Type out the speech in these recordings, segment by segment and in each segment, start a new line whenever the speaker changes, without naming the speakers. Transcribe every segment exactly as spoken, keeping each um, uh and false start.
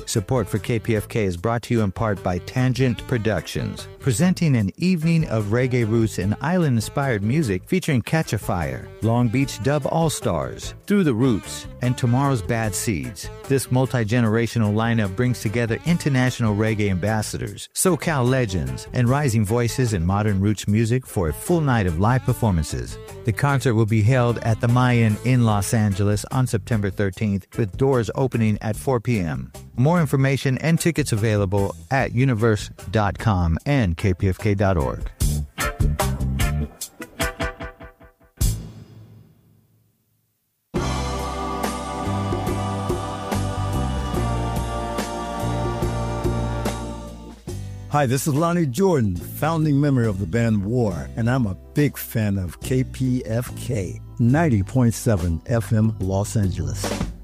Support for K P F K is brought to you in part by Tangent Productions, presenting an evening of reggae roots and island-inspired music featuring Catch a Fire, Long Beach Dub All-Stars, Through the Roots, and Tomorrow's Bad Seeds. This multi-generational lineup brings together international reggae ambassadors, SoCal legends, and rising voices in modern roots music for a full night of live performances. The concert will be held at the Mayan in Los Angeles on September thirteenth, with doors opening at four p.m. More information and tickets available at universe dot com and k p f k dot org.
Hi, this is Lonnie Jordan, founding member of the band War, and I'm a big fan of K P F K, ninety point seven F M Los Angeles.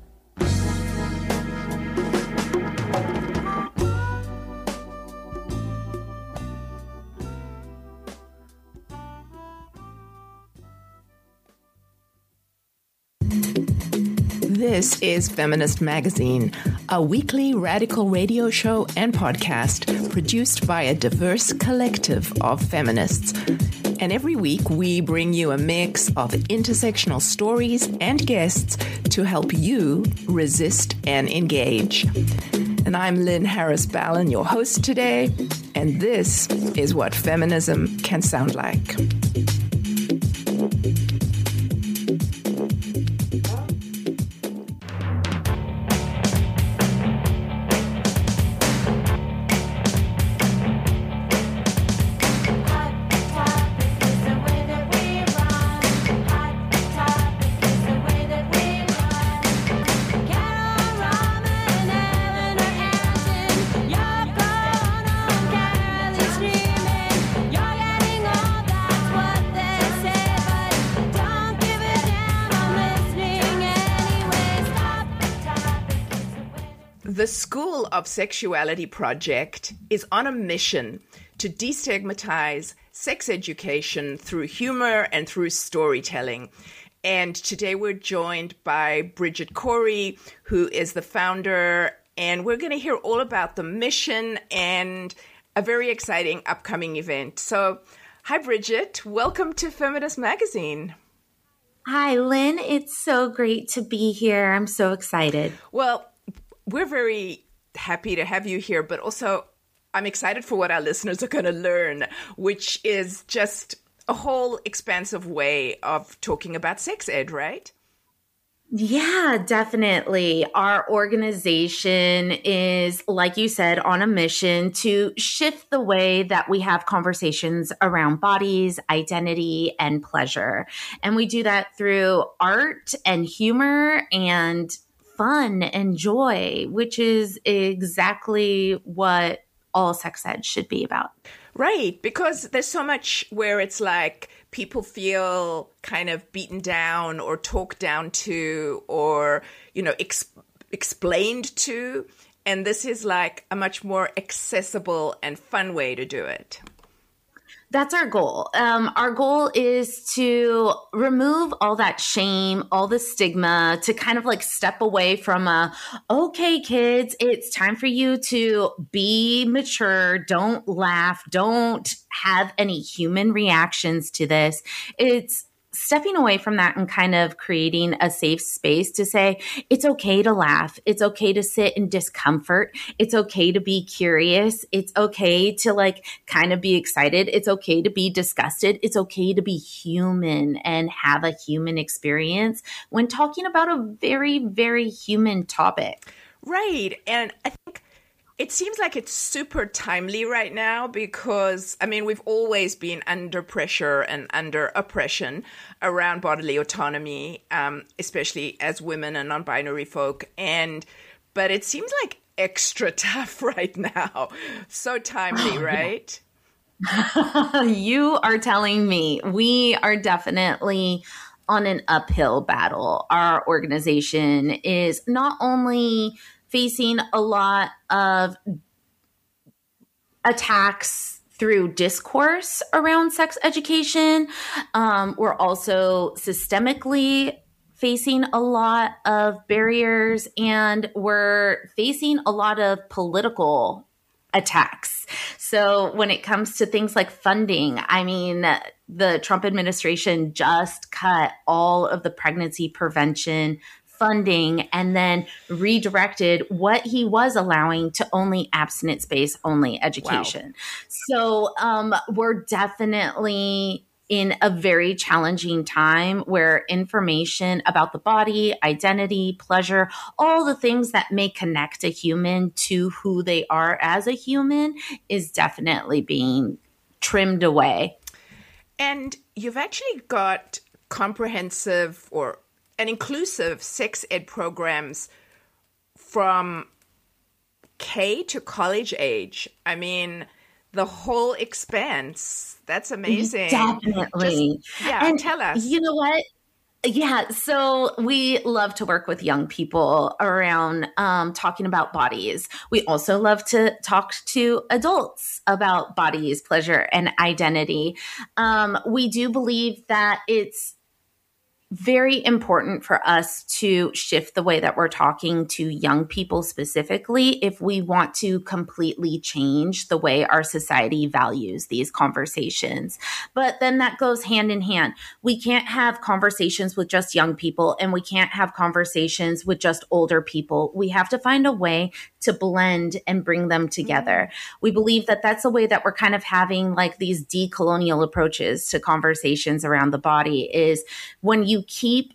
This is Feminist Magazine, a weekly radical radio show and podcast produced by a diverse collective of feminists. And every week we bring you a mix of intersectional stories and guests to help you resist and engage. And I'm Lynn Harris Ballin, your host today, and this is what feminism can sound like. The School of Sexuality Project is on a mission to destigmatize sex education through humor and through storytelling. And today we're joined by Bridget Corey, who is the founder, and we're going to hear all about the mission and a very exciting upcoming event. So, hi, Bridget. Welcome to Feminist Magazine.
Hi, Lynn. It's so great to be here. I'm so excited.
Well, we're very happy to have you here, but also I'm excited for what our listeners are going to learn, which is just a whole expansive way of talking about sex ed, right?
Yeah, definitely. Our organization is, like you said, on a mission to shift the way that we have conversations around bodies, identity, and pleasure. And we do that through art and humor and fun and joy, which is exactly what all sex ed should be about.
Right, because there's so much where it's like people feel kind of beaten down or talked down to or, you know, ex- explained to. And this is like a much more accessible and fun way to do it.
That's our goal. Um, our goal is to remove all that shame, all the stigma, to kind of like step away from a, okay, kids, it's time for you to be mature. Don't laugh. Don't have any human reactions to this. It's stepping away from that and kind of creating a safe space to say, it's okay to laugh. It's okay to sit in discomfort. It's okay to be curious. It's okay to like kind of be excited. It's okay to be disgusted. It's okay to be human and have a human experience when talking about a very, very human topic.
Right. And I think it seems like it's super timely right now because, I mean, we've always been under pressure and under oppression around bodily autonomy, um, especially as women and non-binary folk. And but it seems like extra tough right now. So timely, right?
You are telling me. We are definitely on an uphill battle. Our organization is not only facing a lot of attacks through discourse around sex education. Um, we're also systemically facing a lot of barriers, and we're facing a lot of political attacks. So when it comes to things like funding, I mean, the Trump administration just cut all of the pregnancy prevention funding and then redirected what he was allowing to only abstinence-based only education. Wow. So um, we're definitely in a very challenging time where information about the body, identity, pleasure, all the things that may connect a human to who they are as a human is definitely being trimmed away.
And you've actually got comprehensive or and inclusive sex ed programs from K to college age. I mean, the whole expanse. That's amazing.
Definitely.
Just, yeah,
and
tell us.
You know what? Yeah, so we love to work with young people around um, talking about bodies. We also love to talk to adults about bodies, pleasure, and identity. Um, we do believe that it's very important for us to shift the way that we're talking to young people specifically if we want to completely change the way our society values these conversations. But then that goes hand in hand. We can't have conversations with just young people, and we can't have conversations with just older people. We have to find a way to blend and bring them together. Mm-hmm. We believe that that's a way that we're kind of having like these decolonial approaches to conversations around the body is when you keep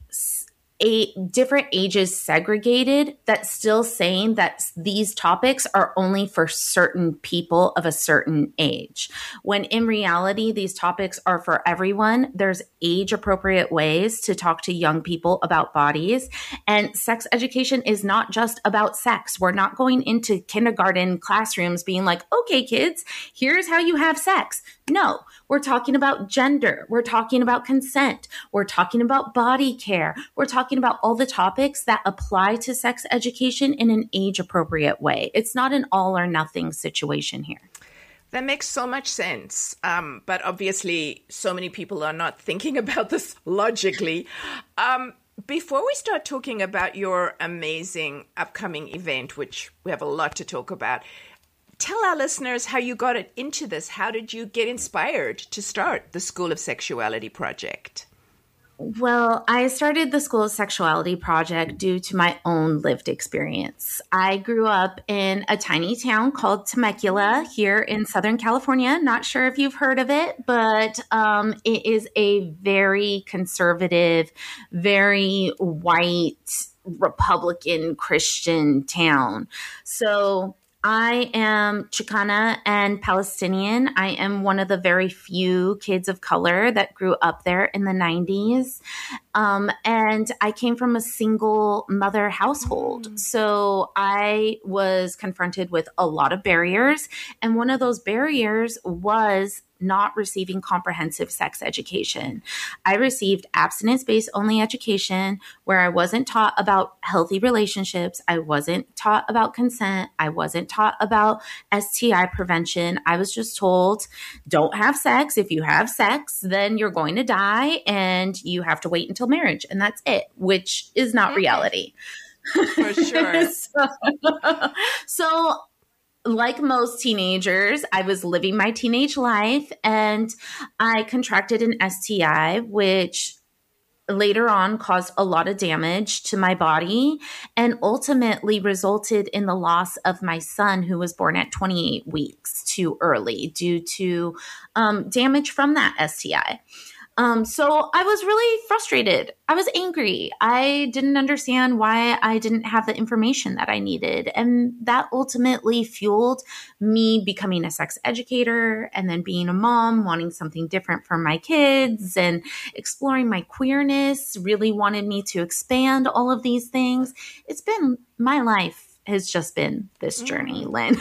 a different ages segregated, that's still saying that these topics are only for certain people of a certain age. When in reality, these topics are for everyone. There's age appropriate ways to talk to young people about bodies. And sex education is not just about sex. We're not going into kindergarten classrooms being like, okay, kids, here's how you have sex. No, we're talking about gender. We're talking about consent. We're talking about body care. We're talking about all the topics that apply to sex education in an age-appropriate way. It's not an all or nothing situation here.
That makes so much sense. Um, but obviously, so many people are not thinking about this logically. Um, before we start talking about your amazing upcoming event, which we have a lot to talk about, tell our listeners how you got it into this. How did you get inspired to start the School of Sexuality Project?
Well, I started the School of Sexuality Project due to my own lived experience. I grew up in a tiny town called Temecula here in Southern California. Not sure if you've heard of it, but um, it is a very conservative, very white, Republican Christian town. So I am Chicana and Palestinian. I am one of the very few kids of color that grew up there in the nineties. Um, and I came from a single mother household. Mm. So I was confronted with a lot of barriers. And one of those barriers was not receiving comprehensive sex education. I received abstinence-based only education where I wasn't taught about healthy relationships. I wasn't taught about consent. I wasn't taught about S T I prevention. I was just told, don't have sex. If you have sex, then you're going to die and you have to wait until marriage. And that's it, which is not reality.
For sure.
so, so like most teenagers, I was living my teenage life and I contracted an S T I, which later on caused a lot of damage to my body and ultimately resulted in the loss of my son, who was born at twenty-eight weeks too early due to um, damage from that S T I. Um, so I was really frustrated. I was angry. I didn't understand why I didn't have the information that I needed. And that ultimately fueled me becoming a sex educator and then being a mom, wanting something different for my kids and exploring my queerness, really wanted me to expand all of these things. It's been, my life has just been this journey, Lynn.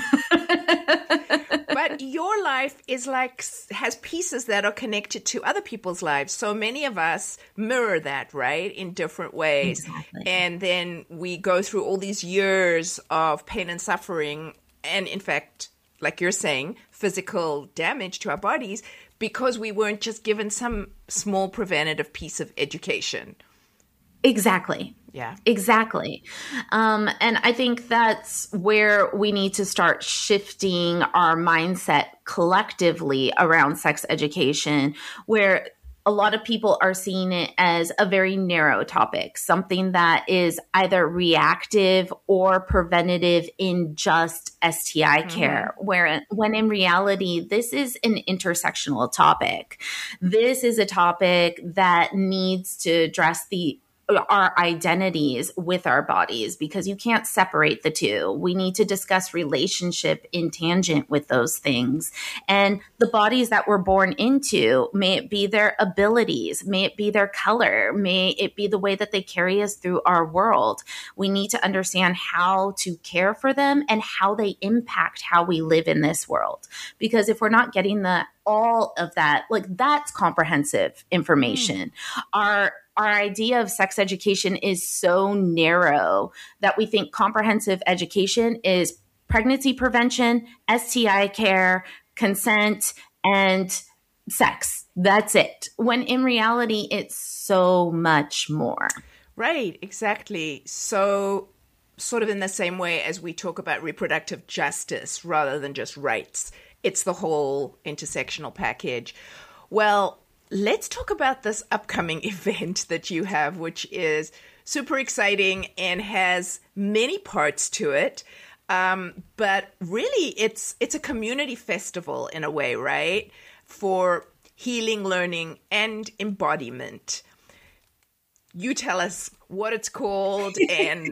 But your life is like, has pieces that are connected to other people's lives. So many of us mirror that, right, in different ways.
Exactly.
And then we go through all these years of pain and suffering. And in fact, like you're saying, physical damage to our bodies because we weren't just given some small preventative piece of education.
Exactly.
Yeah,
exactly. Um, and I think that's where we need to start shifting our mindset collectively around sex education, where a lot of people are seeing it as a very narrow topic, something that is either reactive or preventative in just S T I mm-hmm. care, where when in reality, this is an intersectional topic. This is a topic that needs to address the our identities with our bodies, because you can't separate the two. We need to discuss relationship in tangent with those things. And the bodies that we're born into, may it be their abilities, may it be their color, may it be the way that they carry us through our world. We need to understand how to care for them and how they impact how we live in this world. Because if we're not getting the all of that, like that's comprehensive information. Mm. Our Our idea of sex education is so narrow that we think comprehensive education is pregnancy prevention, S T I care, consent, and sex. That's it. When in reality, it's so much more.
Right, exactly. So sort of in the same way as we talk about reproductive justice rather than just rights, it's the whole intersectional package. Well, let's talk about this upcoming event that you have, which is super exciting and has many parts to it. Um, but really, it's it's a community festival in a way, right? For healing, learning, and embodiment. You tell us what it's called and,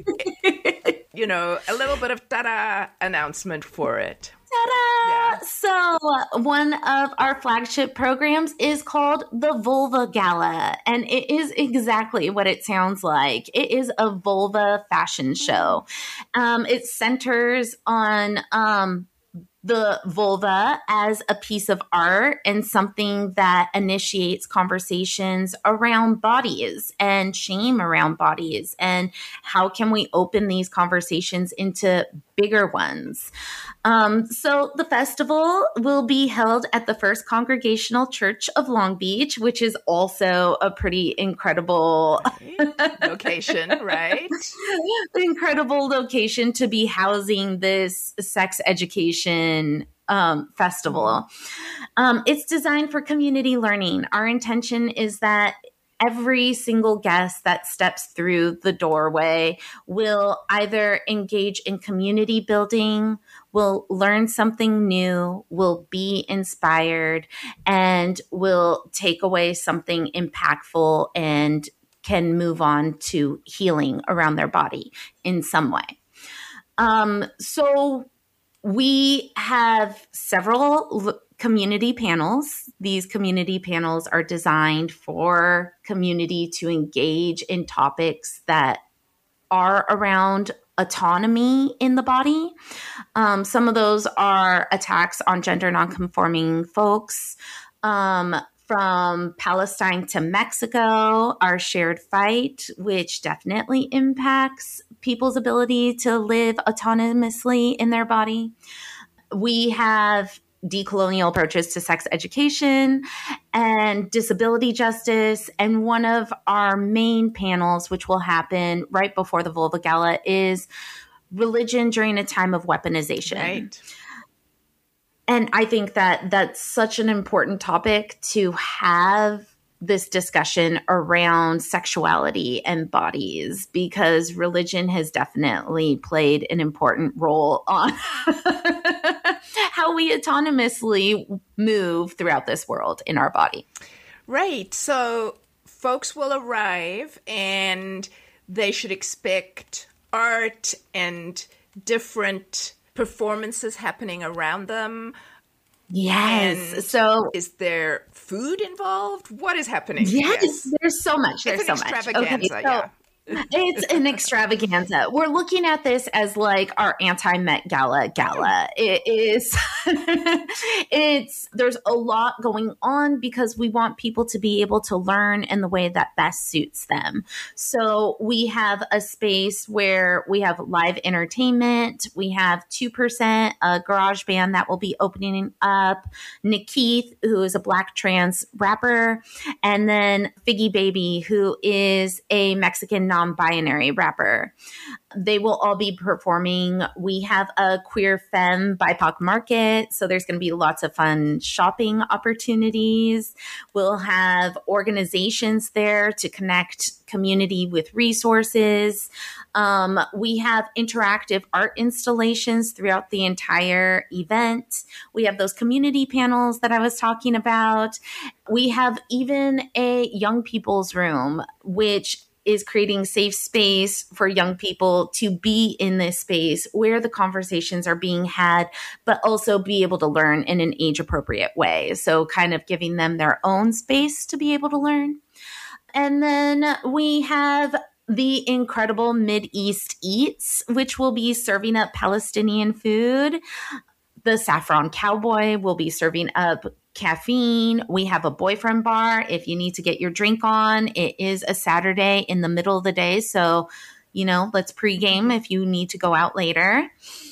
you know, a little bit of ta-da announcement for it.
Ta-da! Yeah. So one of our flagship programs is called the Vulva Gala, and it is exactly what it sounds like. It is a vulva fashion show. Um, it centers on um, the vulva as a piece of art and something that initiates conversations around bodies and shame around bodies, and how can we open these conversations into bigger ones. Um, so the festival will be held at the First Congregational Church of Long Beach, which is also a pretty incredible
right. location, right?
Incredible location to be housing this sex education um, festival. Um, it's designed for community learning. Our intention is that every single guest that steps through the doorway will either engage in community building, will learn something new, will be inspired, and will take away something impactful and can move on to healing around their body in some way. Um, so we have several l- community panels. These community panels are designed for community to engage in topics that are around autonomy in the body. Um, some of those are attacks on gender nonconforming folks, um, from Palestine to Mexico, our shared fight, which definitely impacts people's ability to live autonomously in their body. We have decolonial approaches to sex education and disability justice. And one of our main panels, which will happen right before the Vulva Gala, is religion during a time of weaponization.
Right.
And I think that that's such an important topic to have this discussion around sexuality and bodies, because religion has definitely played an important role on how we autonomously move throughout this world in our body.
Right. So folks will arrive and they should expect art and different performances happening around them.
Yes.
And
so
is there food involved? What is happening?
Yes, yes. There's so much. There's
it's an
so
extravaganza,
much. Okay, so
yeah.
It's an extravaganza. We're looking at this as like our anti-Met Gala gala. It is, it's, there's a lot going on because we want people to be able to learn in the way that best suits them. So we have a space where we have live entertainment. We have two percent, a garage band that will be opening up, Nick Keith, who is a Black trans rapper, and then Figgy Baby, who is a Mexican non-binary rapper. They will all be performing. We have a queer femme B I P O C market, so there's going to be lots of fun shopping opportunities. We'll have organizations there to connect community with resources. Um, we have interactive art installations throughout the entire event. We have those community panels that I was talking about. We have even a young people's room, which is creating safe space for young people to be in this space where the conversations are being had, but also be able to learn in an age appropriate way. So kind of giving them their own space to be able to learn. And then we have the incredible Mideast Eats, which will be serving up Palestinian food. The Saffron Cowboy will be serving up caffeine. We have a boyfriend bar if you need to get your drink on. It is a Saturday in the middle of the day. So, you know, let's pregame if you need to go out later.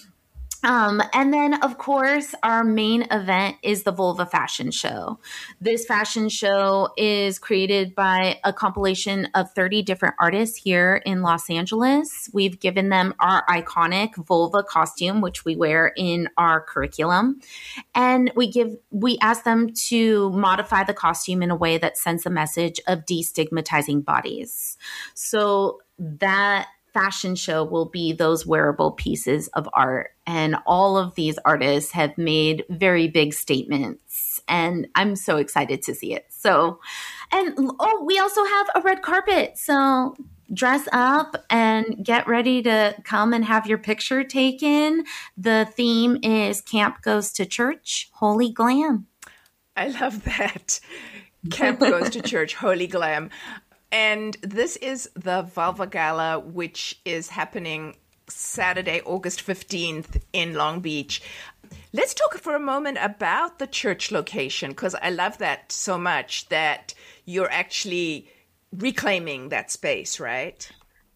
Um, and then, of course, our main event is the Vulva Fashion Show. This fashion show is created by a compilation of thirty different artists here in Los Angeles. We've given them our iconic vulva costume, which we wear in our curriculum. And we give, we ask them to modify the costume in a way that sends a message of destigmatizing bodies. So that fashion show will be those wearable pieces of art. And all of these artists have made very big statements. And I'm so excited to see it. So, and oh, we also have a red carpet. So dress up and get ready to come and have your picture taken. The theme is Camp Goes to Church, Holy Glam.
I love that. Camp Goes to Church, Holy Glam. And this is the Vulva Gala, which is happening Saturday, August fifteenth in Long Beach. Let's talk for a moment about the church location, because I love that so much that you're actually reclaiming that space, right?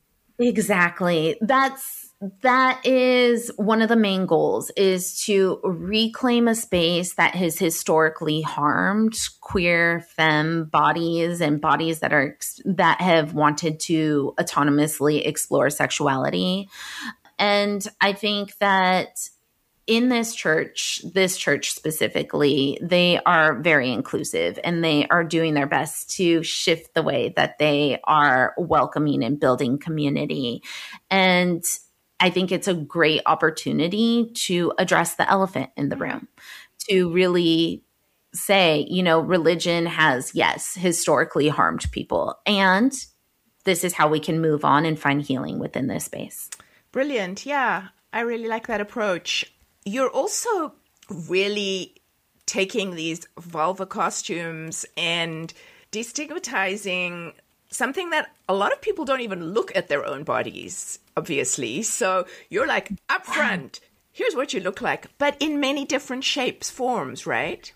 Exactly. That's That is one of the main goals, is to reclaim a space that has historically harmed queer femme bodies and bodies that are that have wanted to autonomously explore sexuality. And I think that in this church, this church specifically, they are very inclusive and they are doing their best to shift the way that they are welcoming and building community. And I think it's a great opportunity to address the elephant in the room, to really say, you know, religion has, yes, historically harmed people. And this is how we can move on and find healing within this space.
Brilliant. Yeah, I really like that approach. You're also really taking these vulva costumes and destigmatizing something that a lot of people don't even look at their own bodies, obviously. So you're like, up front, here's what you look like, but in many different shapes, forms, right?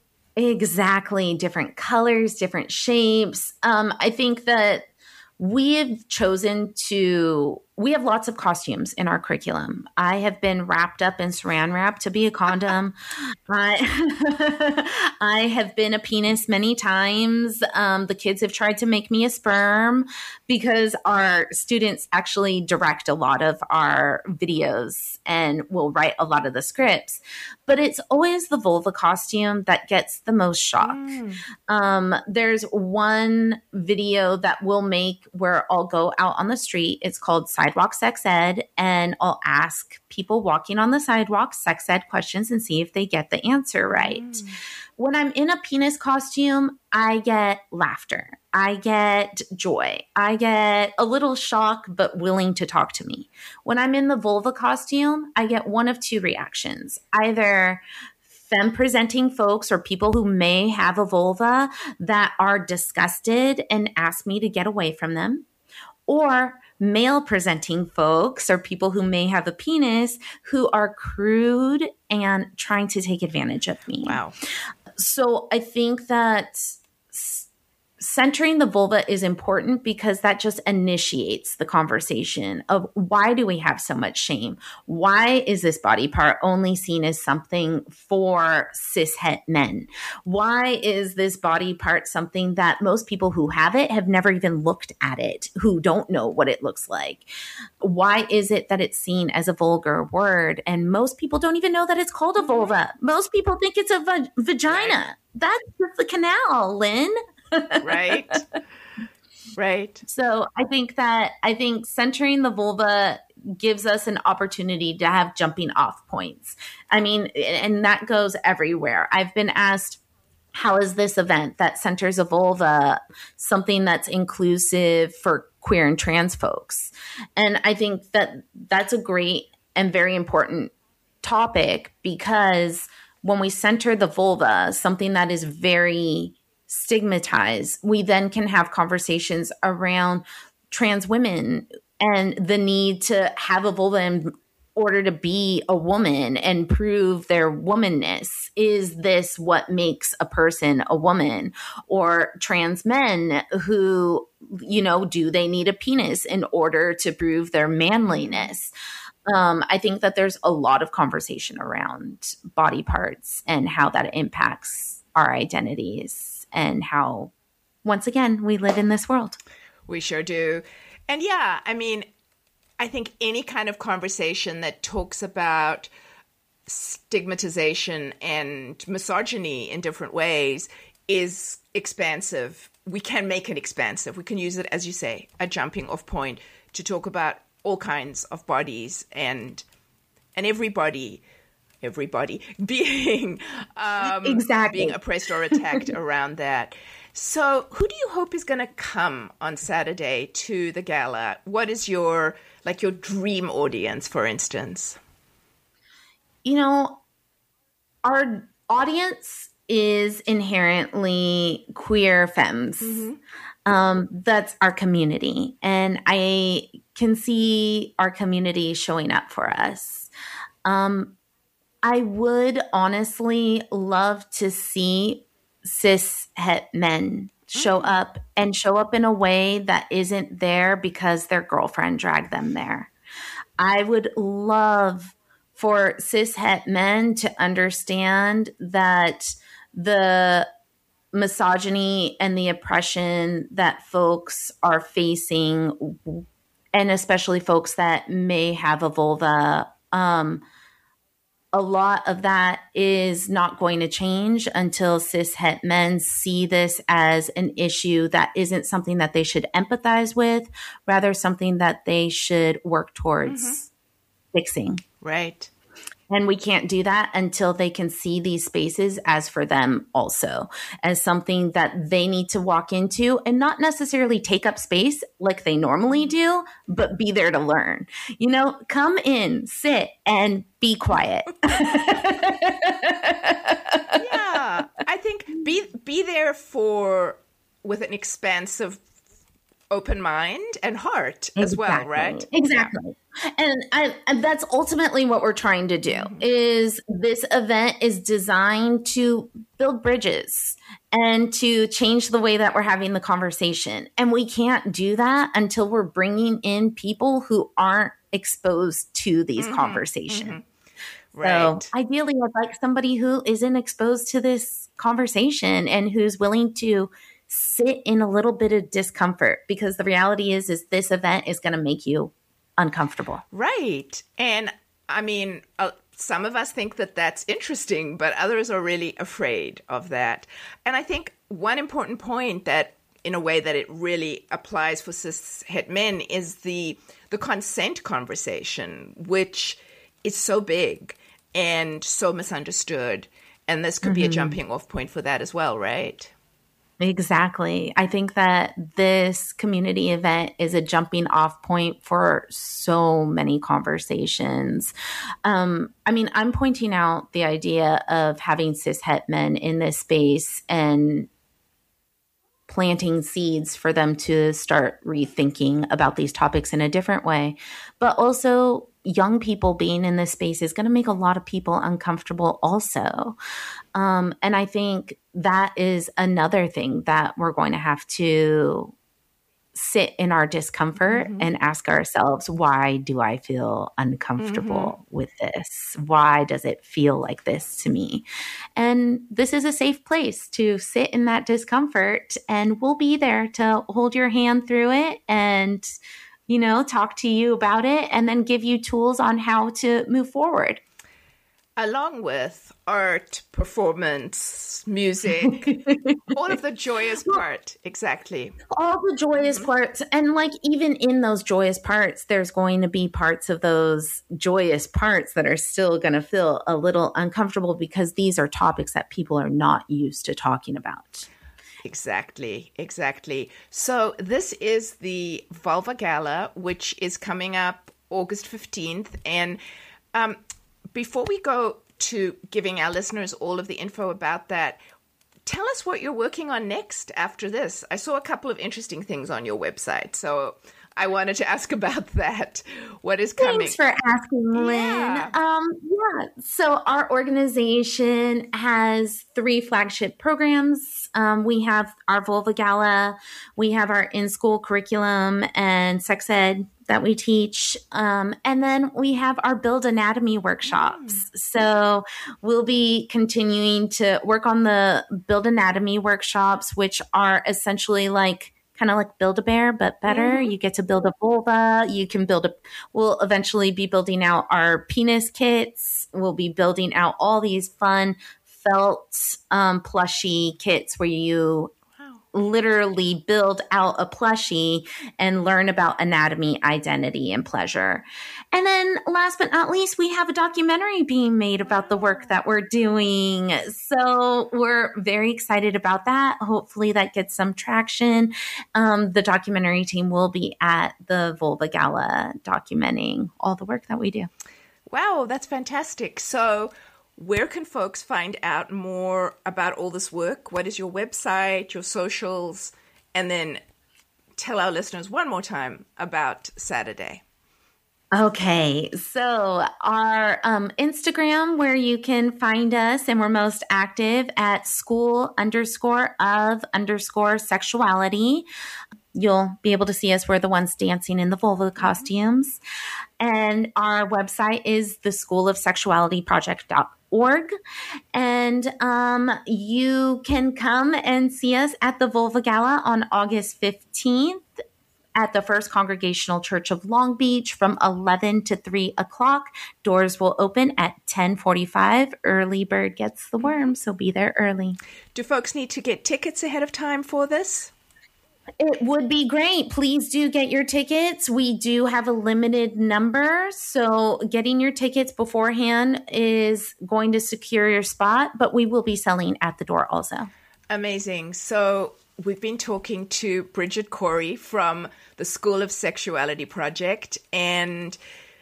Exactly. Different colors, different shapes. Um, I think that we have chosen to, we have lots of costumes in our curriculum. I have been wrapped up in saran wrap to be a condom. I, I have been a penis many times. Um, the kids have tried to make me a sperm because our students actually direct a lot of our videos and will write a lot of the scripts. But it's always the vulva costume that gets the most shock. Mm. Um, there's one video that we'll make where I'll go out on the street. It's called Sidewalk Sex Ed, and I'll ask people walking on the sidewalk sex ed questions and see if they get the answer right. Mm. When I'm in a penis costume, I get laughter. I get joy. I get a little shock, but willing to talk to me. When I'm in the vulva costume, I get one of two reactions. Either femme presenting folks or people who may have a vulva that are disgusted and ask me to get away from them. or male presenting folks or people who may have a penis who are crude and trying to take advantage of me.
Wow.
So I think that s- centering the vulva is important because that just initiates the conversation of why do we have so much shame? Why is this body part only seen as something for cishet men? Why is this body part something that most people who have it have never even looked at it, who don't know what it looks like? Why is it that it's seen as a vulgar word? And most people don't even know that it's called a vulva. Most people think it's a va- vagina.
Right.
That's just the canal, Lynn.
Right. Right.
So I think that I think centering the vulva gives us an opportunity to have jumping off points. I mean, and that goes everywhere. I've been asked, how is this event that centers a vulva something that's inclusive for queer and trans folks? And I think that that's a great and very important topic, because when we center the vulva, something that is very stigmatized, we then can have conversations around trans women and the need to have a vulva in order to be a woman and prove their womanness. Is this what makes a person a woman? Or trans men who, you know, do they need a penis in order to prove their manliness? Um, I think that there's a lot of conversation around body parts and how that impacts our identities and how, once again, we live in this world.
We sure do. And yeah, I mean, I think any kind of conversation that talks about stigmatization and misogyny in different ways is expansive. We can make it expansive. We can use it, as you say, a jumping off point to talk about all kinds of bodies and and everybody, everybody being um,
exactly.
being oppressed or attacked around that. So who do you hope is going to come on Saturday to the gala? What is your, like your dream audience, for instance?
You know, our audience is inherently queer femmes. Mm-hmm. Um, that's our community. And I can see our community showing up for us. Um, I would honestly love to see cis het men show up and show up in a way that isn't there because their girlfriend dragged them there. I would love for cis het men to understand that the misogyny and the oppression that folks are facing, and especially folks that may have a vulva, um, a lot of that is not going to change until cis het men see this as an issue that isn't something that they should empathize with, rather something that they should work towards mm-hmm. fixing.
Right.
And we can't do that until they can see these spaces as for them also, as something that they need to walk into and not necessarily take up space like they normally do, but be there to learn. You know, come in, sit, and be quiet.
Yeah, I think be be there for with an expansive, open mind and heart as
exactly.
well, right?
Exactly. Yeah. And, I, and that's ultimately what we're trying to do mm-hmm. is this event is designed to build bridges and to change the way that we're having the conversation. And we can't do that until we're bringing in people who aren't exposed to these mm-hmm. conversations. Mm-hmm.
Right.
So ideally, I'd like somebody who isn't exposed to this conversation and who's willing to sit in a little bit of discomfort, because the reality is, is this event is going to make you uncomfortable.
Right. And I mean, uh, some of us think that that's interesting, but others are really afraid of that. And I think one important point that in a way that it really applies for cis het men is the the consent conversation, which is so big and so misunderstood. And this could mm-hmm. be a jumping off point for that as well, right?
Exactly. I think that this community event is a jumping off point for so many conversations. Um, I mean, I'm pointing out the idea of having cis het men in this space and planting seeds for them to start rethinking about these topics in a different way. But also, young people being in this space is going to make a lot of people uncomfortable also. Um, and I think that is another thing that we're going to have to sit in our discomfort mm-hmm. and ask ourselves, why do I feel uncomfortable mm-hmm. with this? Why does it feel like this to me? And this is a safe place to sit in that discomfort, and we'll be there to hold your hand through it and, you know, talk to you about it and then give you tools on how to move forward.
Along with art, performance, music, all of the joyous part. Exactly.
All the joyous mm-hmm. parts. And like, even in those joyous parts, there's going to be parts of those joyous parts that are still going to feel a little uncomfortable because these are topics that people are not used to talking about.
Exactly, exactly. So this is the Vulva Gala, which is coming up August fifteenth. And um, before we go to giving our listeners all of the info about that, tell us what you're working on next after this. I saw a couple of interesting things on your website, so I wanted to ask about that. What is coming?
Thanks for asking, Lynn. Yeah. Um, yeah. So our organization has three flagship programs. Um, we have our Vulva Gala, we have our in-school curriculum and sex ed that we teach. Um, and then we have our Build Anatomy workshops. Mm. So we'll be continuing to work on the Build Anatomy workshops, which are essentially like kind of like Build-A-Bear, but better. Mm-hmm. You get to build a vulva. You can build a, we'll eventually be building out our penis kits. We'll be building out all these fun felt um, plushy kits where you literally build out a plushie and learn about anatomy, identity, and pleasure. And then last but not least, we have a documentary being made about the work that we're doing. So we're very excited about that. Hopefully that gets some traction. Um, the documentary team will be at the Vulva Gala documenting all the work that we do.
Wow, that's fantastic. So where can folks find out more about all this work? What is your website, your socials? And then tell our listeners one more time about Saturday.
Okay, so our um, Instagram, where you can find us, and we're most active at school underscore of underscore sexuality. You'll be able to see us. We're the ones dancing in the vulva costumes. And our website is the school of sexuality project dot org. And um, you can come and see us at the Vulva Gala on August fifteenth at the First Congregational Church of Long Beach from eleven to three o'clock. Doors will open at ten forty-five. Early bird gets the worm, so be there early.
Do folks need to get tickets ahead of time for this?
It would be great. Please do get your tickets. We do have a limited number, so getting your tickets beforehand is going to secure your spot, but we will be selling at the door also.
Amazing. So we've been talking to Bridget Corey from the School of Sexuality Project, and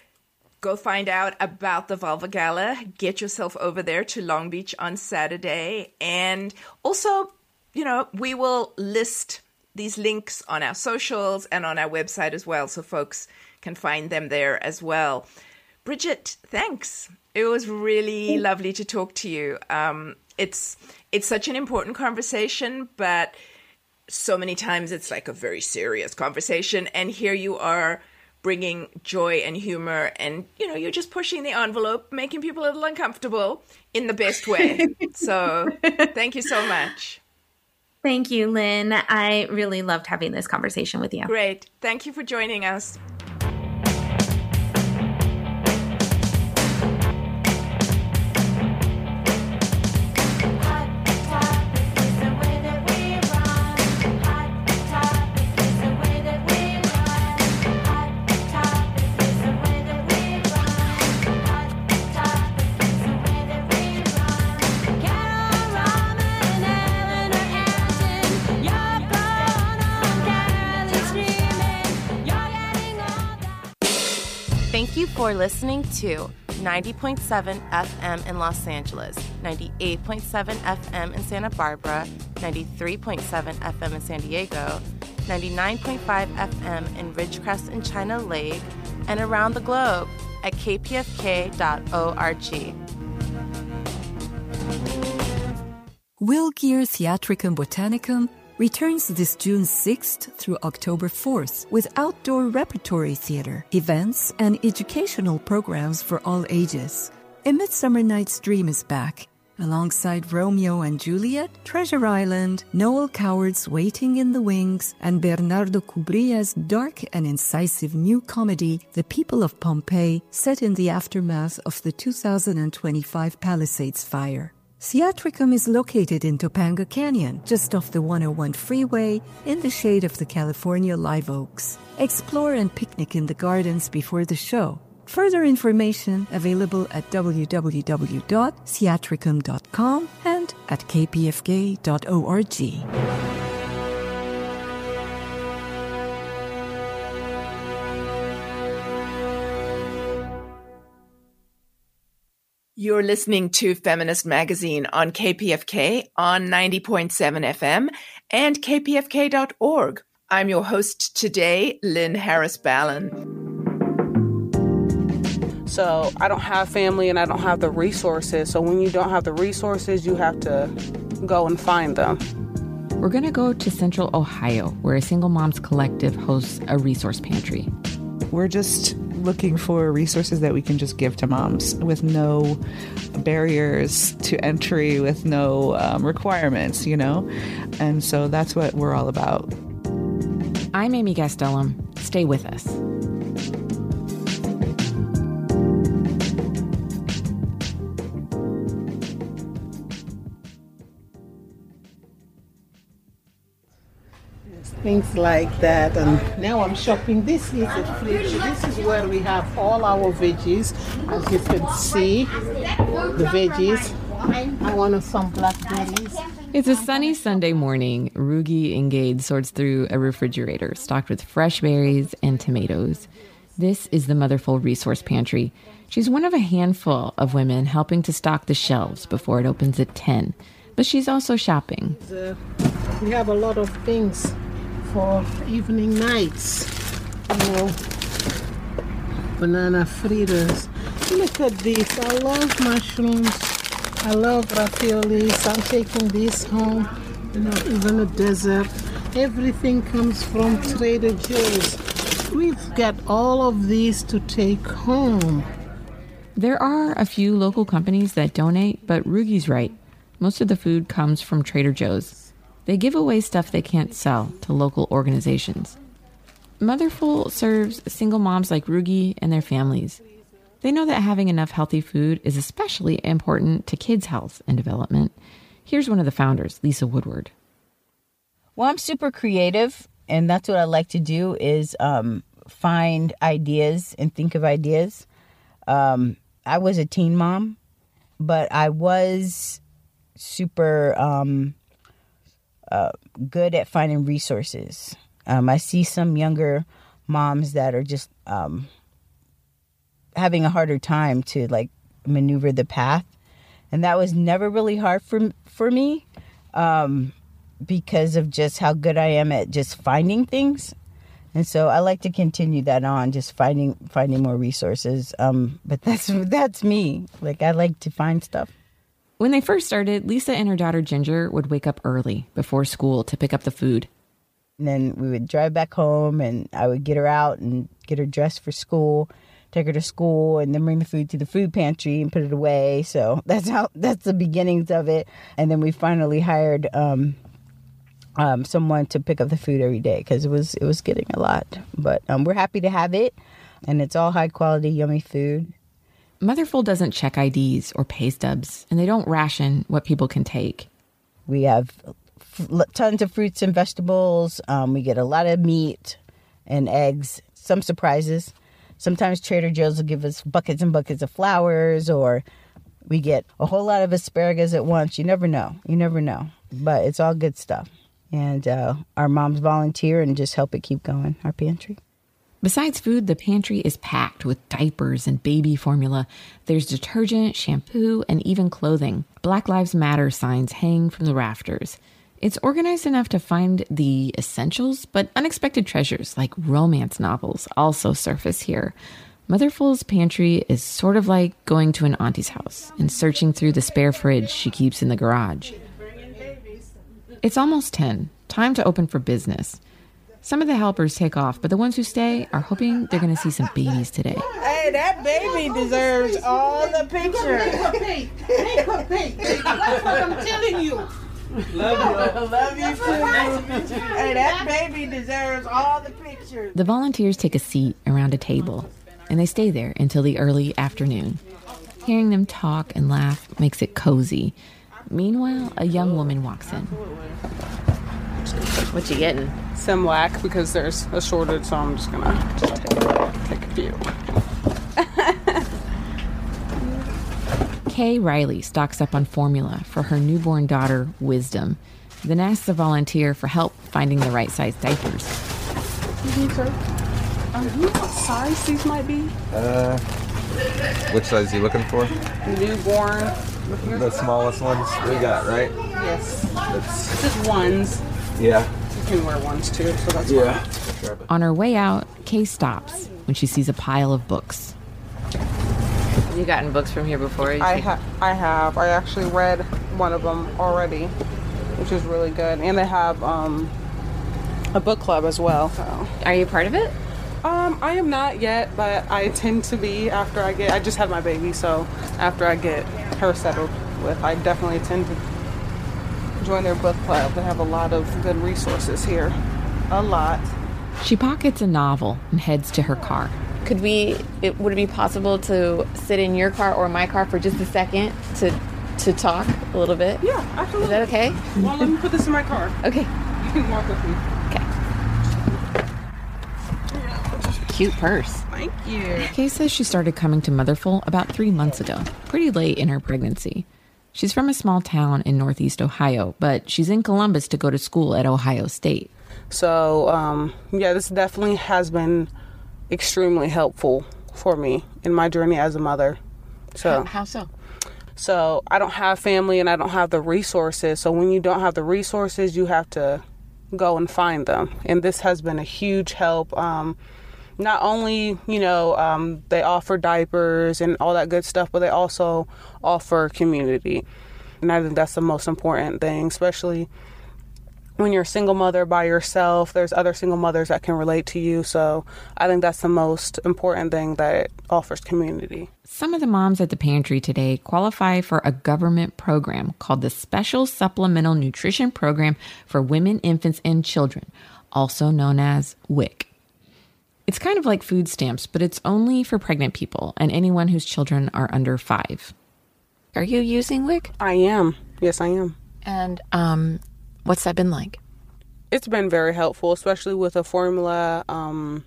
go find out about the Vulva Gala. Get yourself over there to Long Beach on Saturday. And also, you know, we will list these links on our socials and on our website as well, so folks can find them there as well. Bridget, thanks. It was really lovely to talk to you. Um, it's it's such an important conversation, but so many times it's like a very serious conversation. And here you are bringing joy and humor, and, you know, you're just pushing the envelope, making people a little uncomfortable in the best way. So thank you so much.
Thank you, Lynn. I really loved having this conversation with you.
Great. Thank you for joining us.
Thank you for listening to ninety point seven F M in Los Angeles, ninety-eight point seven F M in Santa Barbara, ninety-three point seven F M in San Diego, ninety-nine point five F M in Ridgecrest and China Lake, and around the globe at k p f k dot org.
Wilgear Theatricum Botanicum returns this June sixth through October fourth with outdoor repertory theater, events, and educational programs for all ages. A Midsummer Night's Dream is back, alongside Romeo and Juliet, Treasure Island, Noel Coward's Waiting in the Wings, and Bernardo Cubria's dark and incisive new comedy, The People of Pompeii, set in the aftermath of the two thousand twenty-five Palisades fire. Theatricum is located in Topanga Canyon, just off the one oh one freeway, in the shade of the California live oaks. Explore and picnic in the gardens before the show. Further information available at w w w dot theatricum dot com and at k p f k dot org.
You're listening to Feminist Magazine on K P F K on ninety point seven F M and k p f k dot org. I'm your host today, Lynn Harris-Ballin.
So I don't have family and I don't have the resources. So when you don't have the resources, you have to go and find them.
We're going to go to Central Ohio, where a Single Moms Collective hosts a resource pantry.
We're just looking for resources that we can just give to moms with no barriers to entry, with no um, requirements, you know? And so that's what we're all about.
I'm Amy Gastelum. Stay with us.
Things like that, and now I'm shopping. This is a fridge. This is where we have all our veggies. As you can see, the veggies. I wanted some blackberries.
It's a sunny Sunday morning. Rugi Engade sorts through a refrigerator stocked with fresh berries and tomatoes. This is the Motherful Resource Pantry. She's one of a handful of women helping to stock the shelves before it opens at ten. But she's also shopping.
Uh, we have a lot of things for evening nights, you know, banana fritters. Look at this. I love mushrooms. I love raviolis. I'm taking this home, you know, even a dessert. Everything comes from Trader Joe's. We've got all of these to take home.
There are a few local companies that donate, but Rugi's right. Most of the food comes from Trader Joe's. They give away stuff they can't sell to local organizations. Motherful serves single moms like Rugi and their families. They know that having enough healthy food is especially important to kids' health and development. Here's one of the founders, Lisa Woodward.
Well, I'm super creative, and that's what I like to do is um, find ideas and think of ideas. Um, I was a teen mom, but I was super... Um, Uh, good at finding resources. Um, I see some younger moms that are just um, having a harder time to like maneuver the path, and that was never really hard for for me um, because of just how good I am at just finding things. And so I like to continue that on, just finding finding more resources. Um, but that's that's me. Like I like to find stuff.
When they first started, Lisa and her daughter Ginger would wake up early before school to pick up the food.
And then we would drive back home and I would get her out and get her dressed for school, take her to school, and then bring the food to the food pantry and put it away. So that's how that's the beginnings of it. And then we finally hired um, um, someone to pick up the food every day because it was it was getting a lot. But um, we're happy to have it, and it's all high quality, yummy food.
Motherful doesn't check I Ds or pay stubs, and they don't ration what people can take.
We have f- tons of fruits and vegetables. Um, we get a lot of meat and eggs, some surprises. Sometimes Trader Joe's will give us buckets and buckets of flowers, or we get a whole lot of asparagus at once. You never know. You never know. But it's all good stuff. And uh, our moms volunteer and just help it keep going, our pantry.
Besides food, the pantry is packed with diapers and baby formula. There's detergent, shampoo, and even clothing. Black Lives Matter signs hang from the rafters. It's organized enough to find the essentials, but unexpected treasures like romance novels also surface here. Motherful's pantry is sort of like going to an auntie's house and searching through the spare fridge she keeps in the garage. It's almost ten, time to open for business. Some of the helpers take off, but the ones who stay are hoping they're going to see some babies today.
Hey, that baby deserves all the pictures.
That's what I'm telling you.
Love you. Love you too. Hey, that baby deserves all the pictures.
The volunteers take a seat around a table, and they stay there until the early afternoon. Hearing them talk and laugh makes it cozy. Meanwhile, a young woman walks in. What you getting?
Similac, because there's a shortage, so I'm just gonna just take, take a few.
Kay Riley stocks up on formula for her newborn daughter, Wisdom, then asks a volunteer for help finding the right size diapers.
Excuse me, sir. Um, do you know what size these might be?
Uh, which size are you looking for?
Newborn.
The smallest ones we got, right?
Yes.
That's...
It's just ones.
Yeah.
You can wear ones too, so that's
yeah.
fine.
On her way out, Kay stops when she sees a pile of books.
You gotten books from here before?
I have. I have. I actually read one of them already, which is really good. And they have um, a book club as well. So.
Are you part of it?
Um, I am not yet, but I tend to be after I get. I just had my baby, so after I get her settled with, I definitely tend to join their book club. They have a lot of good resources here. A lot.
She pockets a novel and heads to her car.
Could we, it, would it be possible to sit in your car or my car for just a second to to talk a little bit?
Yeah, absolutely.
Is that okay?
Well, let me put this in my car.
Okay.
You can walk with me.
Okay. Cute purse.
Thank you.
Kay says she started coming to Motherful about three months ago, pretty late in her pregnancy. She's from a small town in Northeast Ohio, but she's in Columbus to go to school at Ohio State.
So, um, yeah, this definitely has been extremely helpful for me in my journey as a mother. So,
how, how so?
So, I don't have family and I don't have the resources. So, when you don't have the resources, you have to go and find them. And this has been a huge help. Um, not only, you know, um, they offer diapers and all that good stuff, but they also offer community. And I think that's the most important thing, especially when you're a single mother by yourself. There's other single mothers that can relate to you. So I think that's the most important thing, that it offers community.
Some of the moms at the pantry today qualify for a government program called the Special Supplemental Nutrition Program for Women, Infants, and Children, also known as W I C. It's kind of like food stamps, but it's only for pregnant people and anyone whose children are under five.
Are you using W I C?
I am. Yes, I am.
And um, what's that been like?
It's been very helpful, especially with a formula um,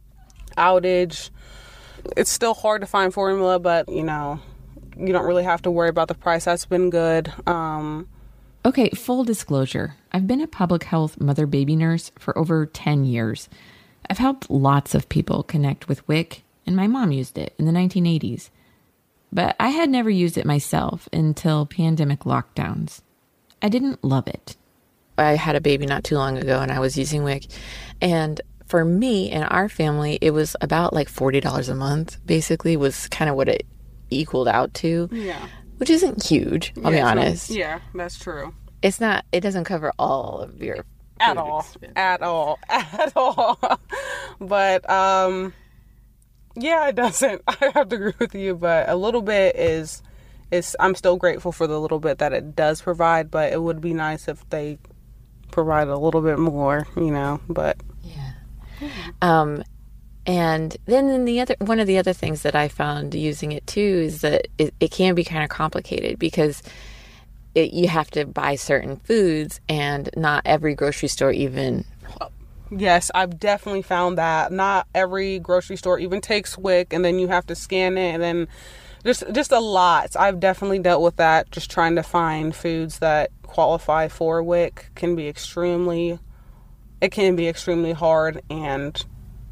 outage. It's still hard to find formula, but, you know, you don't really have to worry about the price. That's been good. Um,
okay, full disclosure. I've been a public health mother-baby nurse for over ten years. I've helped lots of people connect with W I C, and my mom used it in the nineteen eighties. But I had never used it myself until pandemic lockdowns. I didn't love it.
I had a baby not too long ago, and I was using W I C. And for me and our family, it was about like forty dollars a month, basically, was kind of what it equaled out to.
Yeah.
Which isn't huge, I'll
yeah,
be honest.
Not, yeah, that's true.
It's not, it doesn't cover all of your
At all. Expenses. At all. At all. But, um, yeah, it doesn't. I have to agree with you, but a little bit is, is, I'm still grateful for the little bit that it does provide, but it would be nice if they provide a little bit more, you know, but.
Yeah. Um, and then in the other, one of the other things that I found using it too is that it, it can be kind of complicated because It, you have to buy certain foods, and not every grocery store even.
Yes, I've definitely found that. Not every grocery store even takes W I C, and then you have to scan it, and then just just a lot. I've definitely dealt with that. Just trying to find foods that qualify for W I C can be extremely, it can be extremely hard, and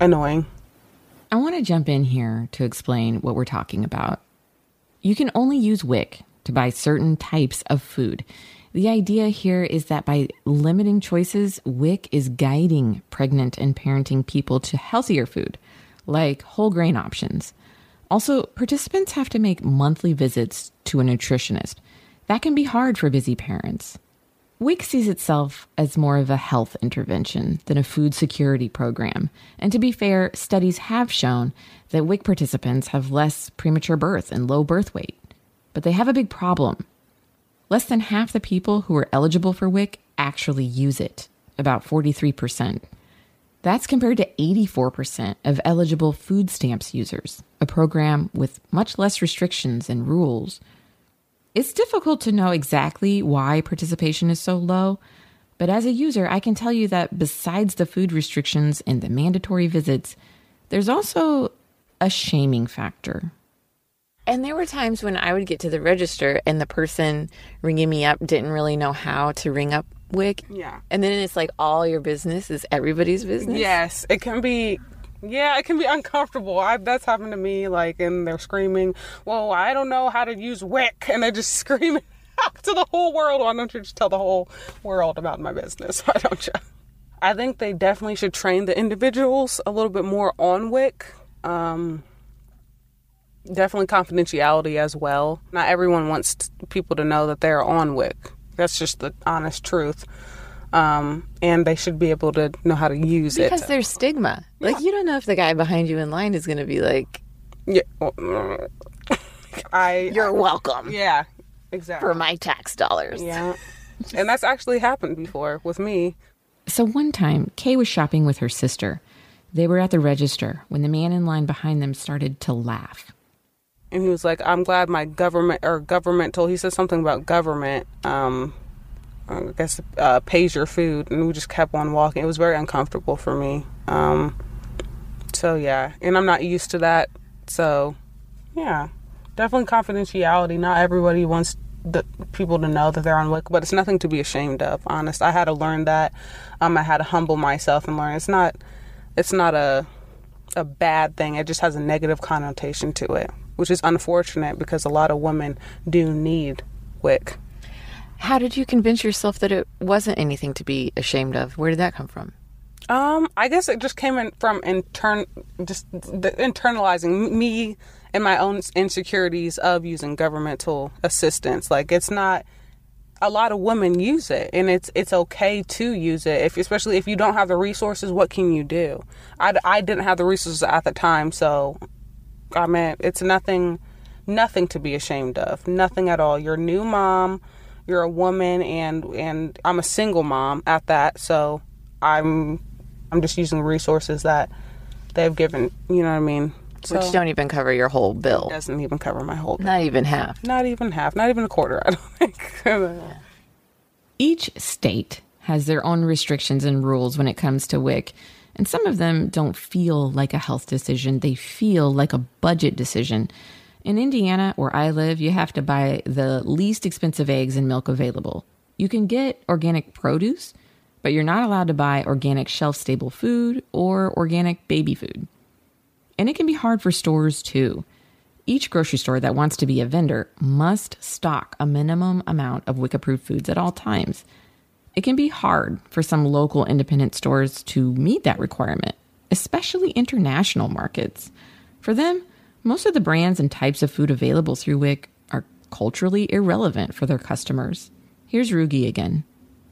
annoying.
I want to jump in here to explain what we're talking about. You can only use WIC to buy certain types of food. The idea here is that by limiting choices, WIC is guiding pregnant and parenting people to healthier food, like whole grain options. Also, participants have to make monthly visits to a nutritionist. That can be hard for busy parents. WIC sees itself as more of a health intervention than a food security program. And to be fair, studies have shown that WIC participants have less premature birth and low birth weight. But they have a big problem. Less than half the people who are eligible for WIC actually use it, about forty-three percent. That's compared to eighty-four percent of eligible food stamps users, a program with much less restrictions and rules. It's difficult to know exactly why participation is so low, but as a user, I can tell you that besides the food restrictions and the mandatory visits, there's also a shaming factor.
And there were times when I would get to the register and the person ringing me up didn't really know how to ring up WIC.
Yeah.
And then it's like all your business is everybody's business.
Yes, it can be. Yeah, it can be uncomfortable. I, that's happened to me, like, and they're screaming, well, I don't know how to use WIC, and they're just screaming out to the whole world. Why don't you just tell the whole world about my business? Why don't you? I think they definitely should train the individuals a little bit more on WIC. Um, definitely confidentiality as well. Not everyone wants t- people to know that they're on WIC. That's just the honest truth. Um, and they should be able to know how to use
because
it.
Because there's stigma. Yeah. Like, you don't know if the guy behind you in line is going to be like,
yeah, well, I,
you're
I,
welcome.
Yeah, exactly.
For my tax dollars.
Yeah. And that's actually happened before with me.
So one time, Kay was shopping with her sister. They were at the register when the man in line behind them started to laugh.
And he was like, I'm glad my government, or governmental, he said something about government, um, I guess, uh, pays your food. And we just kept on walking. It was very uncomfortable for me. Um, so, yeah. And I'm not used to that. So, yeah. Definitely confidentiality. Not everybody wants the people to know that they're on WIC, but it's nothing to be ashamed of, honest. I had to learn that. Um, I had to humble myself and learn. It's not, it's not a, a bad thing. It just has a negative connotation to it, which is unfortunate because a lot of women do need WIC.
How did you convince yourself that it wasn't anything to be ashamed of? Where did that come from?
Um, I guess it just came in from intern, just the internalizing me and my own insecurities of using governmental assistance. Like, it's not, a lot of women use it, and it's it's okay to use it. If especially if you don't have the resources, what can you do? I, I didn't have the resources at the time, so I mean, it's nothing, nothing to be ashamed of. Nothing at all. You're a new mom. You're a woman, and and I'm a single mom at that, so I'm I'm just using resources that they've given, you know what I mean? So,
which don't even cover your whole bill.
It doesn't even cover my whole bill.
Not even half.
Not even half. Not even a quarter, I don't think. Yeah.
Each state has their own restrictions and rules when it comes to WIC, and some of them don't feel like a health decision. They feel like a budget decision. In Indiana, where I live, you have to buy the least expensive eggs and milk available. You can get organic produce, but you're not allowed to buy organic shelf-stable food or organic baby food. And it can be hard for stores, too. Each grocery store that wants to be a vendor must stock a minimum amount of WIC-approved foods at all times. It can be hard for some local independent stores to meet that requirement, especially international markets. For them, most of the brands and types of food available through WIC are culturally irrelevant for their customers. Here's Rugi again.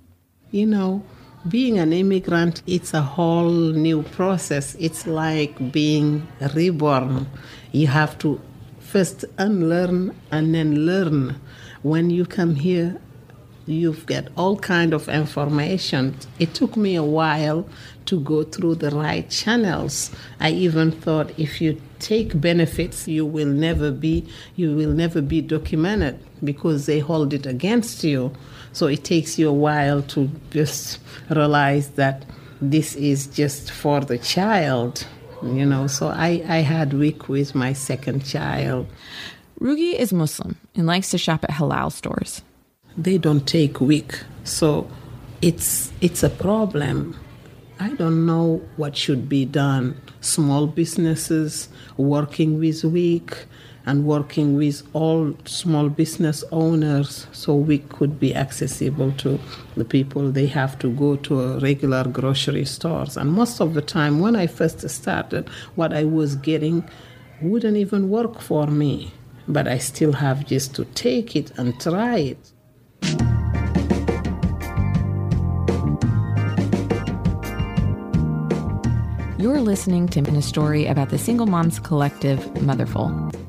You know, being an immigrant, it's a whole new process. It's like being reborn. You have to first unlearn and then learn. When you come here, you've got all kind of information. It took me a while to go through the right channels. I even thought if you take benefits, you will never be you will never be documented because they hold it against you. So it takes you a while to just realize that this is just for the child, you know. So I, I had WIC with my second child.
Rugi is Muslim and likes to shop at halal stores.
They don't take WIC, so it's it's a problem. I don't know what should be done. Small businesses, working with W I C, and working with all small business owners so we could be accessible to the people. They have to go to a regular grocery stores. And most of the time when I first started, what I was getting wouldn't even work for me. But I still have just to take it and try it.
You're listening to a story about the Single Moms Collective, Motherful.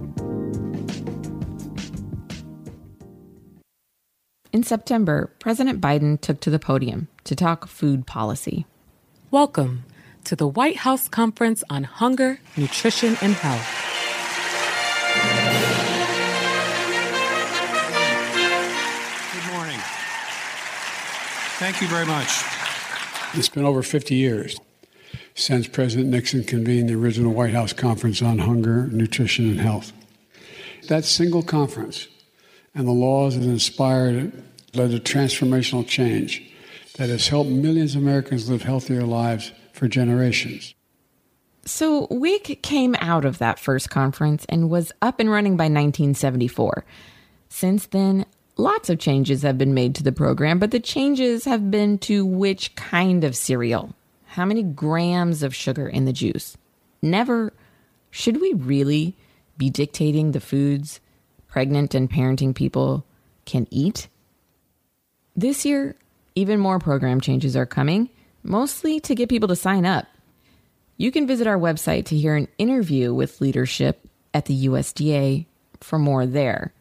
In September, President Biden took to the podium to talk food policy.
Welcome to the White House Conference on Hunger, Nutrition, and Health.
Good morning. Thank you very much. It's been over fifty years since President Nixon convened the original White House Conference on Hunger, Nutrition, and Health. That single conference and the laws that inspired it led to transformational change that has helped millions of Americans live healthier lives for generations.
So W I C came out of that first conference and was up and running by nineteen seventy-four. Since then, lots of changes have been made to the program, but the changes have been to which kind of cereal, how many grams of sugar in the juice. Never, should we really be dictating the foods pregnant and parenting people can eat? This year, even more program changes are coming, mostly to get people to sign up. You can visit our website to hear an interview with leadership at the U S D A for more there.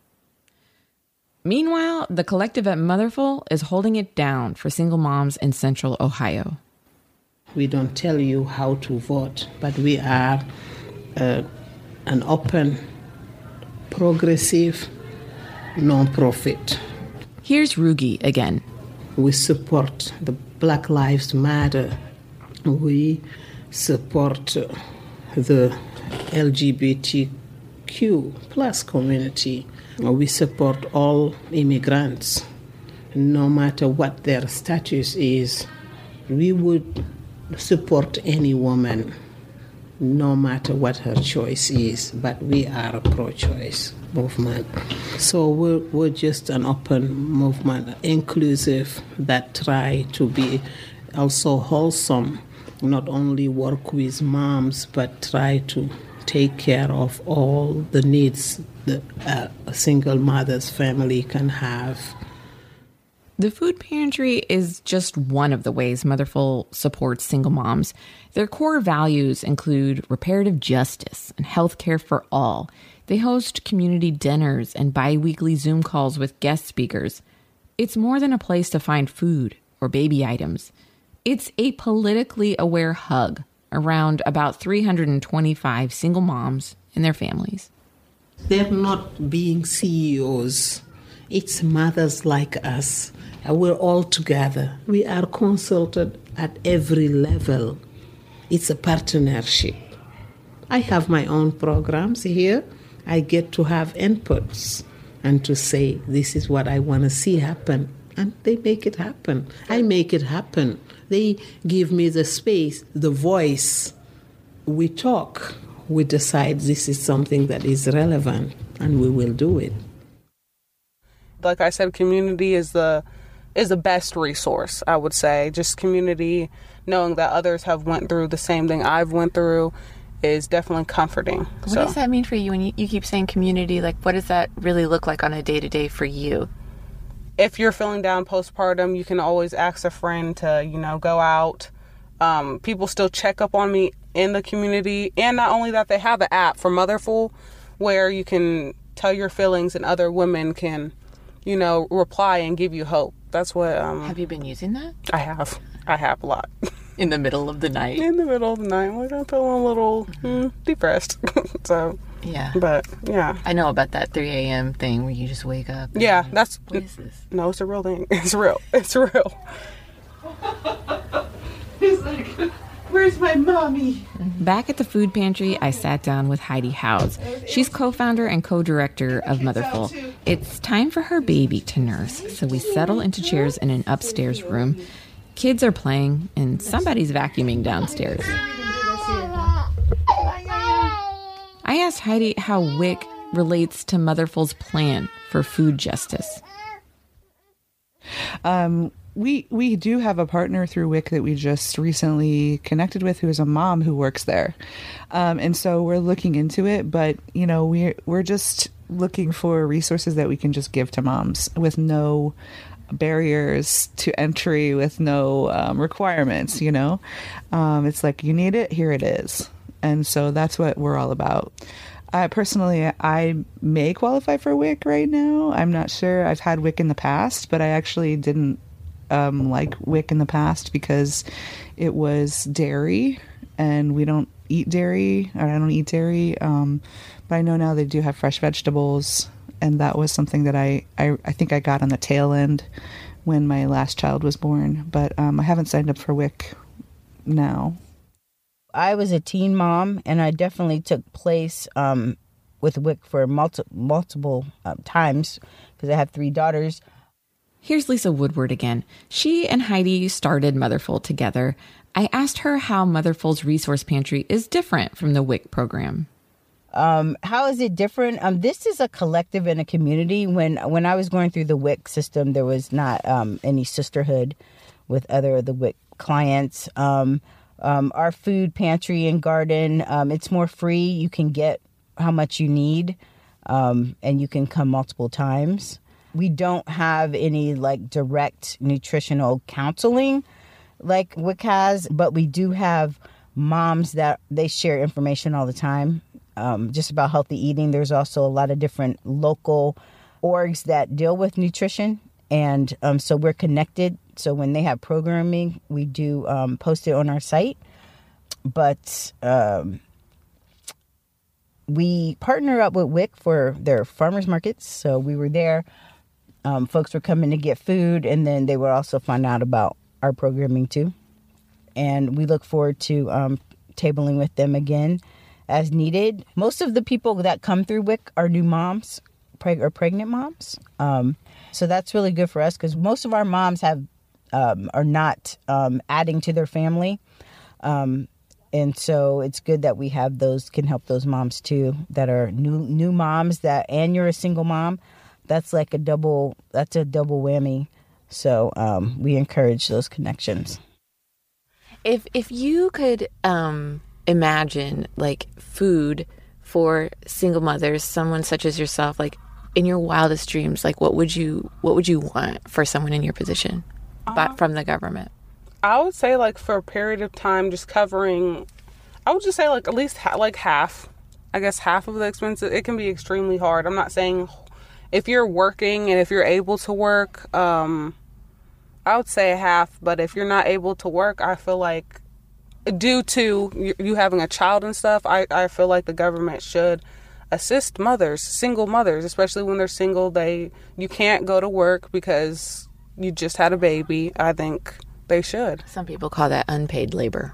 Meanwhile, the collective at Motherful is holding it down for single moms in Central Ohio.
We don't tell you how to vote, but we are uh, an open, progressive, non-profit.
Here's Rugi again.
We support the Black Lives Matter. We support uh, the L G B T Q plus community. We support all immigrants, no matter what their status is. We would support any woman, no matter what her choice is, but we are a pro-choice movement. So we're, we're just an open movement, inclusive, that try to be also wholesome, not only work with moms, but try to take care of all the needs that uh, a single mother's family can have.
The food pantry is just one of the ways Motherful supports single moms. Their core values include reparative justice and health care for all. They host community dinners and bi-weekly Zoom calls with guest speakers. It's more than a place to find food or baby items. It's a politically aware hug around about three hundred twenty-five single moms and their families.
They're not being C E Os. It's mothers like us. We're all together. We are consulted at every level. It's a partnership. I have my own programs here. I get to have inputs and to say, this is what I want to see happen. And they make it happen. I make it happen. They give me the space, the voice. We talk. We decide this is something that is relevant, and we will do it.
Like I said, community is the is the best resource, I would say. Just community, knowing that others have went through the same thing I've went through is definitely comforting.
What
so.
does that mean for you when you, you keep saying community? Like, what does that really look like on a day-to-day for you?
If you're feeling down postpartum, you can always ask a friend to, you know, go out. Um, people still check up on me in the community. And not only that, they have an app for Motherful where you can tell your feelings and other women can, you know, reply and give you hope. That's what... Um,
have you been using that?
I have. I have a lot.
In the middle of the night?
In the middle of the night. Like, I'm feeling a little mm-hmm. mm, depressed. So...
Yeah.
But, yeah.
I know about that three a.m. thing where you just wake up. And
yeah, that's...
What is this?
No, it's a real thing. It's real. It's real.
He's like, where's my mommy?
Back at the food pantry, I sat down with Heidi Howes. She's co-founder and co-director of Motherful. It's time for her baby to nurse, so we settle into chairs in an upstairs room. Kids are playing, and somebody's vacuuming downstairs. I asked Heidi how W I C relates to Motherful's plan for food justice.
Um, we we do have a partner through W I C that we just recently connected with, who is a mom who works there, um, and so we're looking into it. But you know, we're we're just looking for resources that we can just give to moms with no barriers to entry, with no um, requirements. You know, um, it's like, you need it, here it is, and so that's what we're all about. Uh, personally, I may qualify for W I C right now. I'm not sure. I've had W I C in the past, but I actually didn't um, like W I C in the past because it was dairy, and we don't eat dairy, or I don't eat dairy. Um, but I know now they do have fresh vegetables, and that was something that I, I, I think I got on the tail end when my last child was born. But um, I haven't signed up for W I C now.
I was a teen mom, and I definitely took place um, with W I C for multi- multiple uh, times because I have three daughters.
Here's Lisa Woodward again. She and Heidi started Motherful together. I asked her how Motherful's resource pantry is different from the W I C program.
Um, how is it different? Um, this is a collective and a community. When when I was going through the W I C system, there was not um, any sisterhood with other of the W I C clients. Um Um, our food pantry and garden, um, it's more free. You can get how much you need, um, and you can come multiple times. We don't have any like direct nutritional counseling like W I C has, but we do have moms that they share information all the time, um, just about healthy eating. There's also a lot of different local orgs that deal with nutrition, and um, so we're connected. So when they have programming, we do um, post it on our site. But um, we partner up with W I C for their farmers markets. So we were there. Um, folks were coming to get food, and then they would also find out about our programming too. And we look forward to um, tabling with them again as needed. Most of the people that come through W I C are new moms preg- or pregnant moms. Um, so that's really good for us because most of our moms have Um, are not um, adding to their family. Um, and so it's good that we have those, can help those moms too, that are new new moms, that, and you're a single mom. That's like a double, that's a double whammy. So um, we encourage those connections.
If, if you could um, imagine like food for single mothers, someone such as yourself, like in your wildest dreams, like what would you, what would you want for someone in your position? But from the government?
I would say like for a period of time, just covering, I would just say like at least ha- like half, I guess half of the expenses. It can be extremely hard. I'm not saying if you're working and if you're able to work, um, I would say half. But if you're not able to work, I feel like due to you, you having a child and stuff, I, I feel like the government should assist mothers, single mothers, especially when they're single. They, you can't go to work because you just had a baby. I think they should.
Some people call that unpaid labor.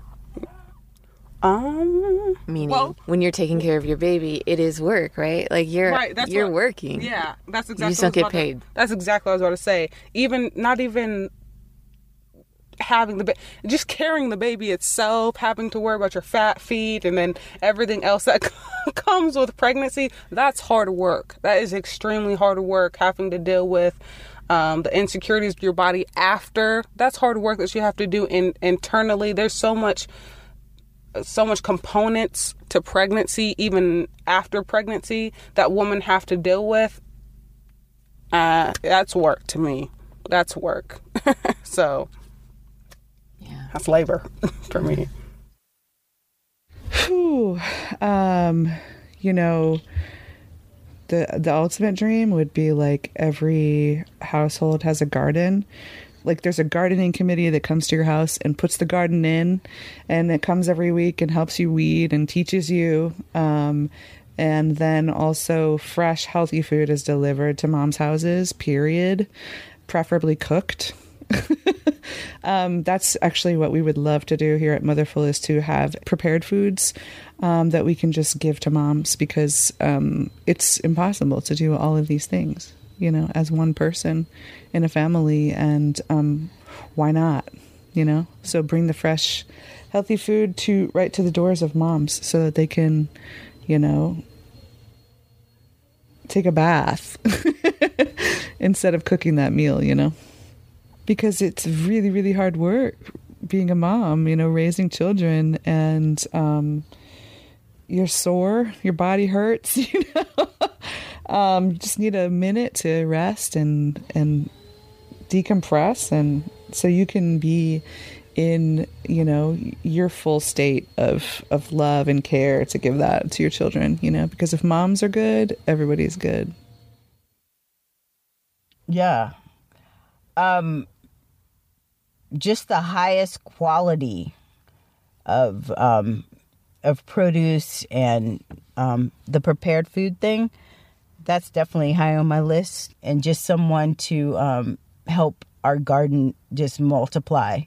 Um,
Meaning,
well,
when you're taking care of your baby, it is work, right? Like you're
right, that's
you're
what,
working.
Yeah, that's exactly.
You just don't get paid.
To, that's exactly what I was about to say. Even not even having the baby, just carrying the baby itself, having to worry about your fat feet, and then everything else that comes with pregnancy. That's hard work. That is extremely hard work. Having to deal with Um, the insecurities of your body after, that's hard work that you have to do in, internally. There's so much, so much components to pregnancy, even after pregnancy, that women have to deal with. Uh, that's work to me. That's work. So,
yeah,
that's labor for me.
Whew. Um, you know, The the ultimate dream would be like every household has a garden. Like there's a gardening committee that comes to your house and puts the garden in, and it comes every week and helps you weed and teaches you. Um, and then also fresh, healthy food is delivered to moms' houses, period, preferably cooked. um, that's actually what we would love to do here at Motherful, is to have prepared foods um, that we can just give to moms, because um, it's impossible to do all of these things, you know, as one person in a family. And um, why not? you know? So bring the fresh, healthy food to right to the doors of moms so that they can, you know, take a bath instead of cooking that meal, you know? Because it's really, really hard work being a mom, you know, raising children, and um, you're sore, your body hurts, you know? um, you just need a minute to rest and, and decompress, and so you can be in, you know, your full state of, of love and care to give that to your children, you know, because if moms are good, everybody's good.
Yeah. Um, just the highest quality of, um, of produce and, um, the prepared food thing, that's definitely high on my list. And just someone to, um, help our garden just multiply.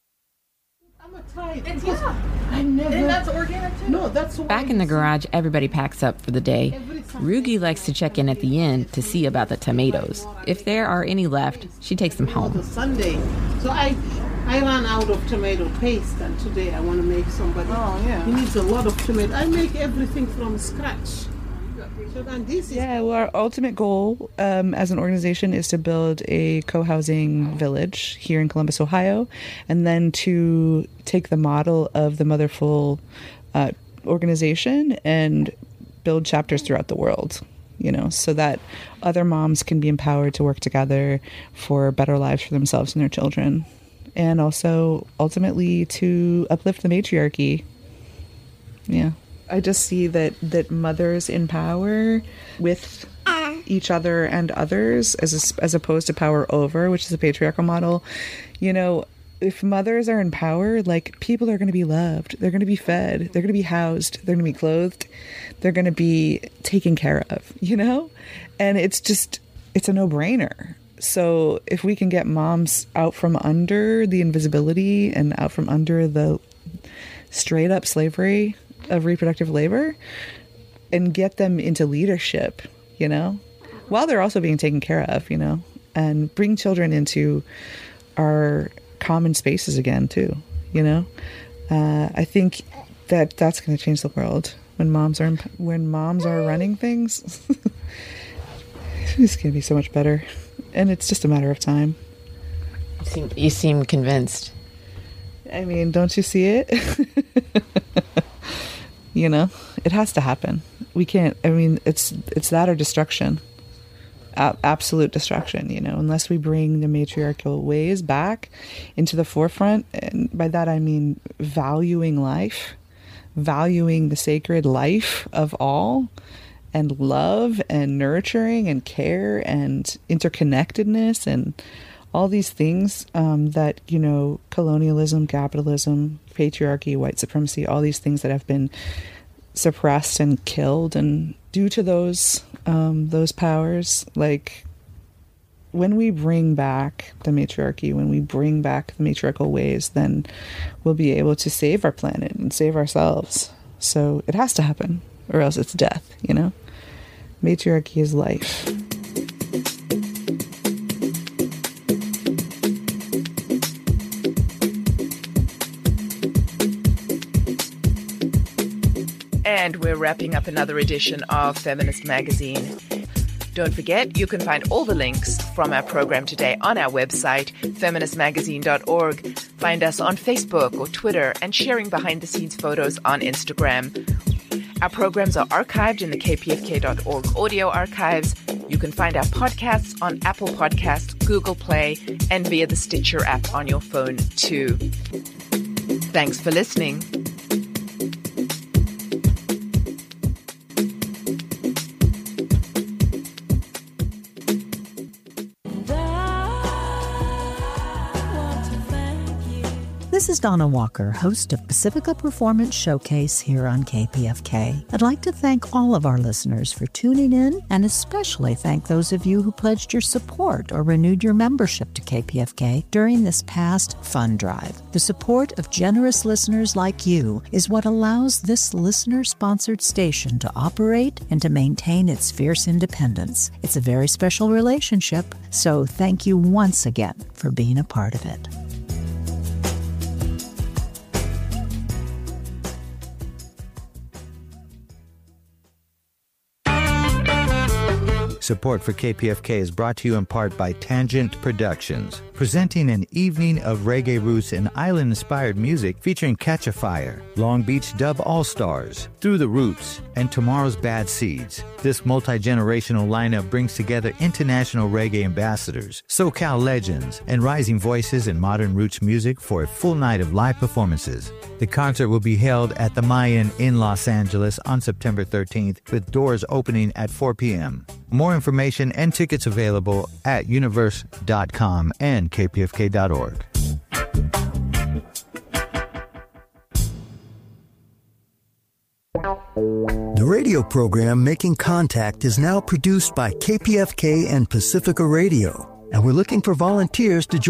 It's, yeah. I never.
And that's organic too?
No, that's why.
Back in the garage, everybody packs up for the day. Rugi likes to check in at the end to see about the tomatoes. If there are any left, she takes them home.
It's Sunday, so I I ran out of tomato paste, and today I want to make somebody.
Oh yeah.
He needs a lot of tomato. I make everything from scratch. So then this is
Yeah, well, our ultimate goal um, as an organization is to build a co-housing village here in Columbus, Ohio, and then to take the model of the Motherful uh, organization and build chapters throughout the world, you know, so that other moms can be empowered to work together for better lives for themselves and their children, and also ultimately to uplift the matriarchy. Yeah. I just see that, that mothers in power with each other and others as a, as opposed to power over, which is a patriarchal model. You know, if mothers are in power, like, people are going to be loved. They're going to be fed. They're going to be housed. They're going to be clothed. They're going to be taken care of, you know? And it's just, it's a no-brainer. So if we can get moms out from under the invisibility and out from under the straight up slavery of reproductive labor and get them into leadership, you know, while they're also being taken care of, you know, and bring children into our common spaces again too, you know. Uh, I think that that's going to change the world when moms are when moms are running things. It's going to be so much better, and it's just a matter of time.
You seem, you seem convinced.
I mean, don't you see it? You know, it has to happen. We can't, I mean, it's it's that or destruction. A- absolute destruction, you know, unless we bring the matriarchal ways back into the forefront. And by that, I mean valuing life, valuing the sacred life of all, and love and nurturing and care and interconnectedness and all these things um, that, you know, colonialism, capitalism, patriarchy, white supremacy, all these things that have been suppressed and killed. And due to those um, those powers, like, when we bring back the matriarchy, when we bring back the matriarchal ways, then we'll be able to save our planet and save ourselves. So it has to happen, or else it's death, you know? Matriarchy is life.
And we're wrapping up another edition of Feminist Magazine. Don't forget, you can find all the links from our program today on our website, feminist magazine dot org. Find us on Facebook or Twitter, and sharing behind-the-scenes photos on Instagram. Our programs are archived in the k p f k dot org audio archives. You can find our podcasts on Apple Podcasts, Google Play, and via the Stitcher app on your phone too. Thanks for listening.
This is Donna Walker, host of Pacifica Performance Showcase here on K P F K. I'd like to thank all of our listeners for tuning in, and especially thank those of you who pledged your support or renewed your membership to K P F K during this past fund drive. The support of generous listeners like you is what allows this listener-sponsored station to operate and to maintain its fierce independence. It's a very special relationship, so thank you once again for being a part of it.
support for K P F K is brought to you in part by Tangent Productions, presenting an evening of reggae roots and island-inspired music featuring Catch a Fire, Long Beach Dub All-Stars, Through the Roots, and Tomorrow's Bad Seeds. This multi-generational lineup brings together international reggae ambassadors, SoCal legends, and rising voices in modern roots music for a full night of live performances. The concert will be held at the Mayan in Los Angeles on September thirteenth, with doors opening at four p.m. More information and tickets available at universe dot com and k p f k dot org.
The radio program Making Contact is now produced by K P F K and Pacifica Radio, and we're looking for volunteers to join